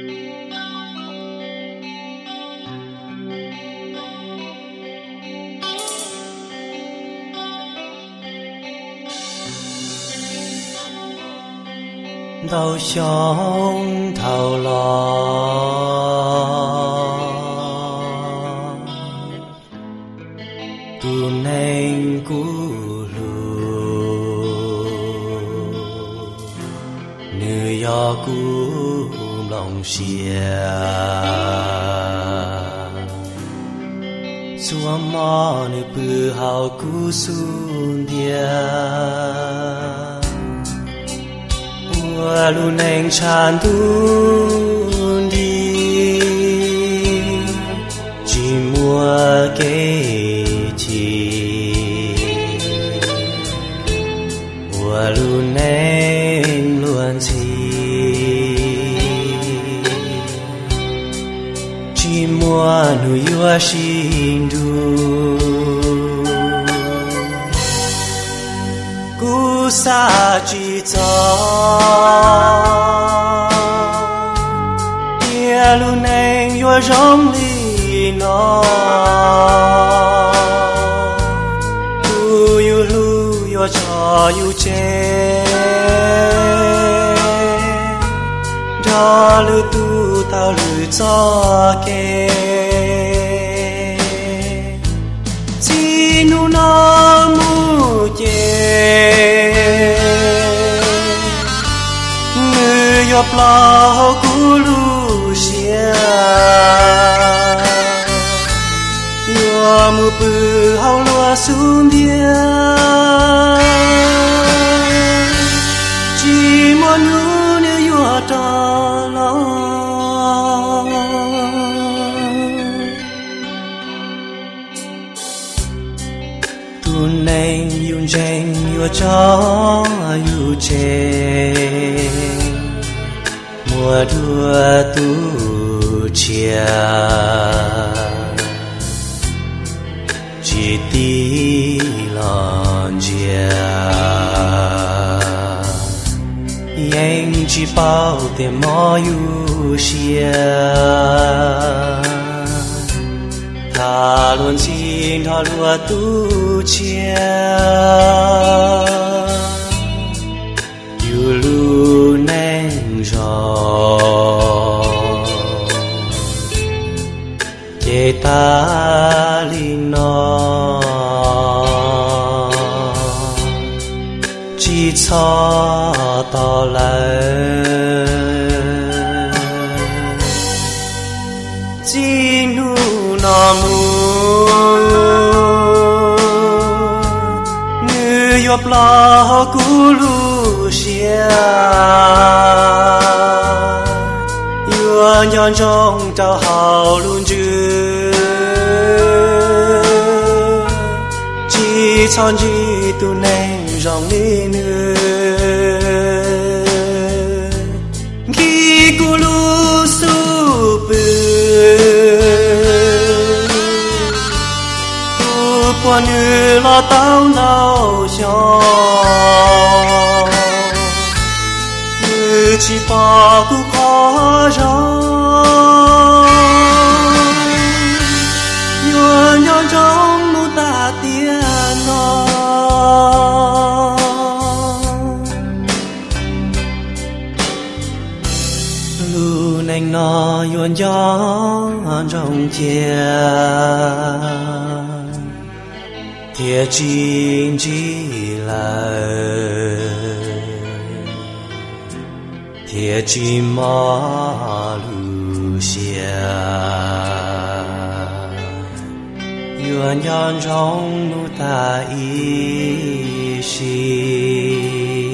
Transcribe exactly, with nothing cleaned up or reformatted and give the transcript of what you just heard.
đau sống thao lo tu nên cú lu nữ do cú lòng xia xua mò nữ bư hào cú sun dia lu neng chan tu đi chỉ mua cái chi lu neng luôn chi chỉ mua nu yua xin du cú sa chỉ cho địa lu neng yua rong li no tu yu lu yua cho yu che da lu tu tao lu cho ke chi nu na mu che yop lao cu lu xia yo mu pu hao lua sun dia chỉ mo nu ne yo ta la tu nei yun jeng yo cha yu che mùa đua tu chia chỉ tí lon chia anh chỉ bao tiền mò yu xia thà luôn xin thà lúa tu chia yu lu neng rồi để ta li nó chỉ cho to lớn chỉ nu nó mu nữ yop lo cu lu xia nhân trong trao hào luôn chưa chỉ chọn chỉ tu nên rong đi nữa khi cô lu su bự tu quan như lo tao nào cho chỉ bỏ cũng khó rồi nhuận nhon trong mu ta tiền nó lu neng nó nhuận nhon trong chia thiệt chính chỉ là thiệt chỉ mò lu xia yuan yan trong nu ta y xi